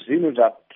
zvinhu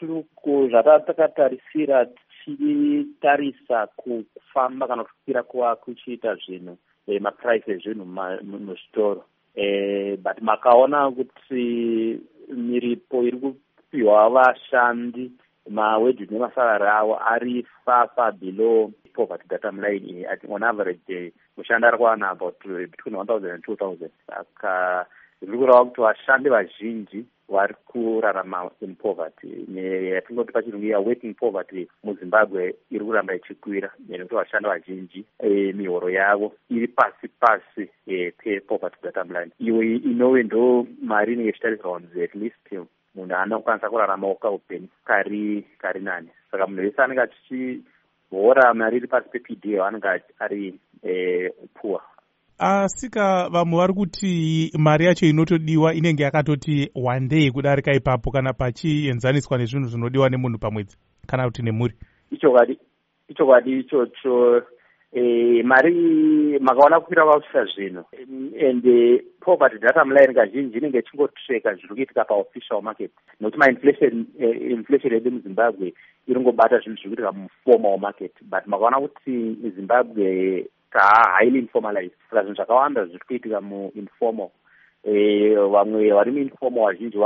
zvatakatarisira tichitarisa kufamba kana kukwira kuchiita zvinhu mapuraisi ezvinhu muzvitoro. But makaona kuti miripo iri kupiwa vashandi mawages nemasalary avo ari far below poverty datum line. I think on average mushandi ari kuwana about between 1,000 and 2,000. Saka zviri kureva kuti vashandi vazhinji vari kurarama in poverty. Yatingoti pachirungu working poverty muZimbabwe iri kuramba ichikwira nekuti vashandi vazhinji mihoro yavo iri pasi pepoverty datum line. Iyo inove ndo mari inenge ichitarisirwa kunzi at least munhu anokwanisa kurarama upenyu kari nani. Saka munhu wese anenge achihora mari iri pasi pePDA anenge ari poor. Asika vamwe vari kuti mari yacho inotodiwa inenge yakatoti wandei kudarika ipapo kana pachienzaniswa nezvinhu zvinodiwa nemunhu pamwedzi kana kuti nemhuri. Ichokwadi ichocho. Mari makaona kukwira kwakuita zvinhu and poverty datum line kazhinji inenge ichingotreka zviri kuitika paofficial market nokuti inflation yedu muZimbabwe iringobata zvinhu zviri kuitika muformal market, but makaona kuti Zimbabwe highly informalized. Saka zvinhu zvakawanda zviri kuitika muinformal. Vamwe vari muinformal vazhinji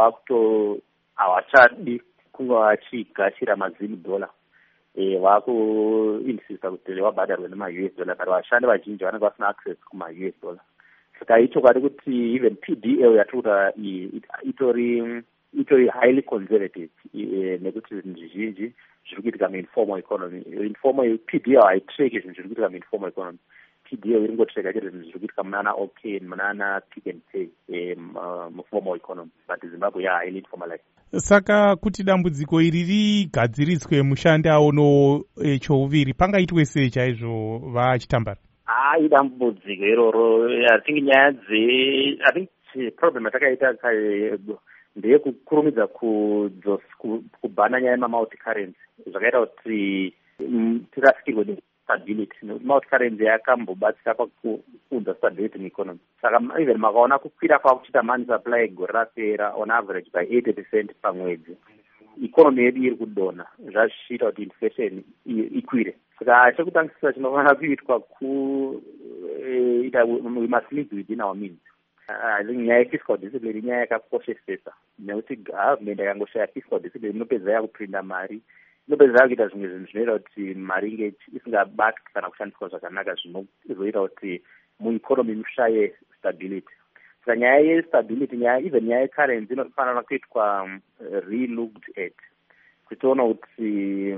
havachadi kunge vachigashira $1 vakuinsista kuti vabhadharwe nema-US dollar, but vashandi vazhinji vanenge vasina access kuma-US dollar. Saka ichokwadi kuti even PDA yatikuta itori highly conservative nekuti zvinhu zvizhinji zviri kuitika muinformal economy. PDA haitreki zvinhu zviri kuitika muinformal economy. PDA iringotreka chete zvinhu zviri kuitika munana OK munana Pick and Pay muformal economy, but Zimbabwe highly informalized. Saka kuti dambudziko iri rigadziritswe mushandi aono chouviri pangaitwe sei chaizvo vachitambara? Idambudziko iroro. I think problem yatakaita ndeyekukurumidza kubhana nyaya yemamulti currency. Zvakaita kuti tirasikirwe stability. Multi currency yakambobatsira pakuunza stability mueconomy. Saka even makaona kukwira kwakuchiita money supply gore rapera on average by 80% pamwedzi. Economy yedu iri kudonha zvazvichiita kuti inflation ikwire. Saka chekutangisira chinofanira kuitwa we must live within our means. I think nyaya yefiscal discipline inyaya yakakoshesesa nekuti government yakangoshaya fiscal discipline inopedza yakuprinda mari, inopedza yakuita zvimwe zvinhu zvinoita kuti mari inge isingabatwi kana kushandiswa zvakanaka zvinozoita kuti mueconomy mushaye stability. Saka nyaya yestability, even nyaya yecurrency inofanira kuitwa re-looked at kuti tione kuti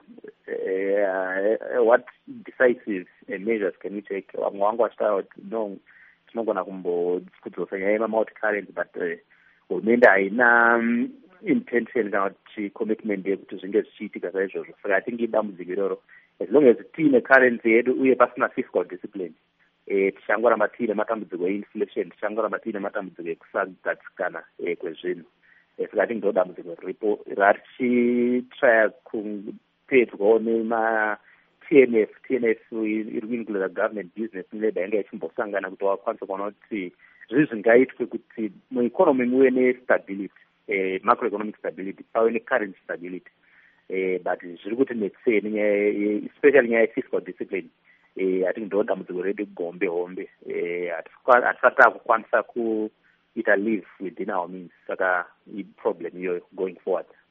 what decisive measures can we take. Vamwe vangu vachitaura kuti no, tinogona kudzosa nyaya yemamulti currency, but hurumende haina intention kana kuti commitment yekuti zvinge zvichiitika saizvozvo. Saka atingi dambudziko iroro. As long as tiine currency yedu uye pasina fiscal discipline, tichangoramba tiine matambudziko einflation, tichangoramba tiine matambudziko ekusagadzikana kwezvinhu. Saka atingi ndo dambudziko riripo ratichitraya kupedzwawo TNF iri kuinclude government business labor yanga ichimbosangana kuti vakwanisa kuona kuti zvii zvingaitwe kuti mueconomy muve nestability, macroeconomic stability, pave necurrency stability. But zviri kuti netseni especially nyaya yefiscal discipline. Atingi ndo dambudziko redu gombe hombe. Hatisati takukwanisa kuita live within our means. Saka iproblem iyoyo going forward.